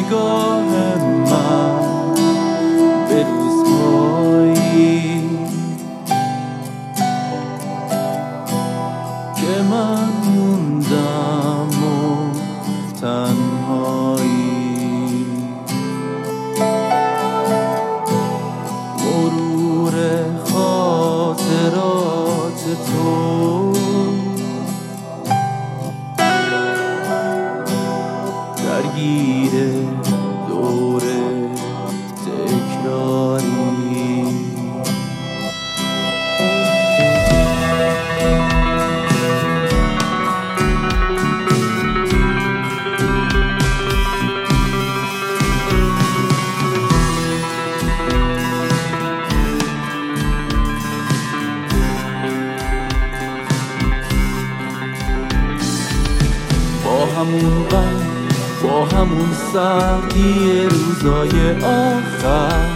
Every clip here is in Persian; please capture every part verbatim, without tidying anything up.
نگاه من به روزهایی که من موندم و تنهایی، مرور خاطرات تو درگیر دور تکراری. با همون غم، با همون سردی روزای آخر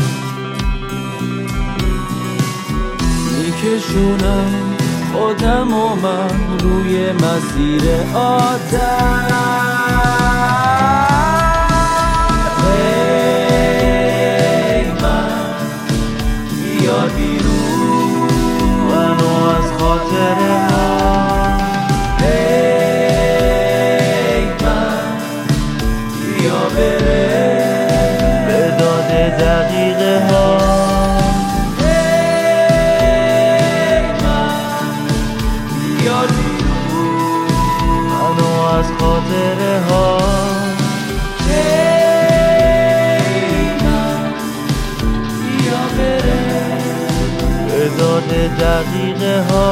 میکشونم خودم و من روی مسیر عادت. ای من بیار بیرون منو از خاطره ها، به داد دقیقه ها. ای من بیار بیرون منو از خاطره ها. ای من بیا بره به داد دقیقه ها.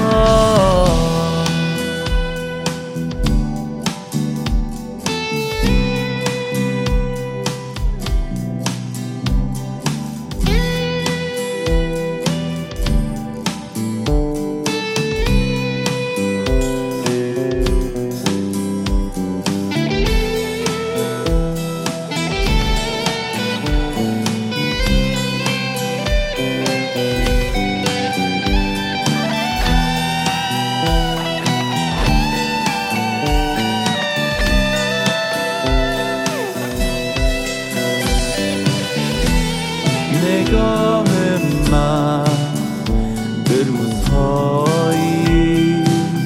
نگاه من به روزهایی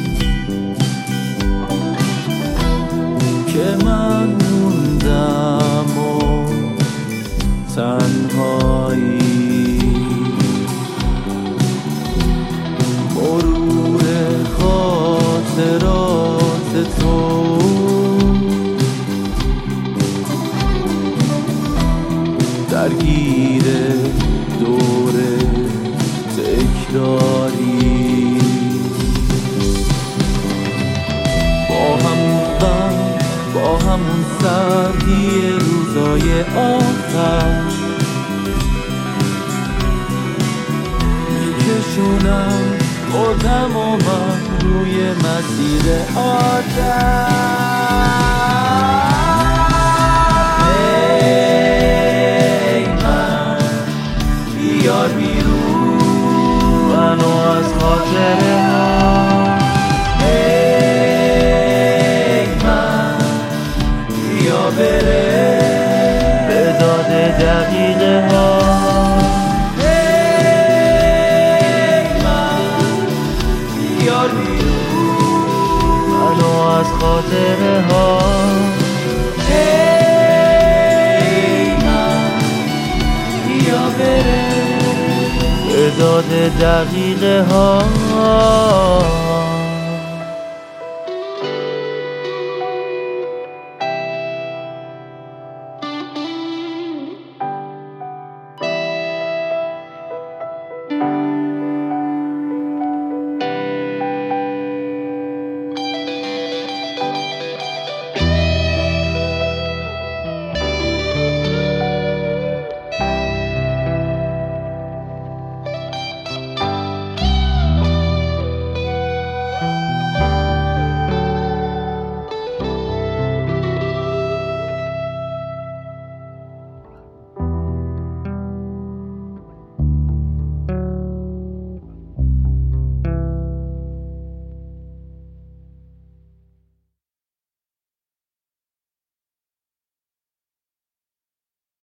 که من موندم و تنهایی، مرور خاطرات تو درگیر دور تکراری. با همون غم، با همون سردی روزای آخر میکشونم خودم و من روی مسیر عادت. بیار بیرون منو از خاطره ها. ای من بیا بره به داد دقیقه ها. ای من بیار بیرون منو از خاطره ها. ای من بیا بره به داد دقیقه ها.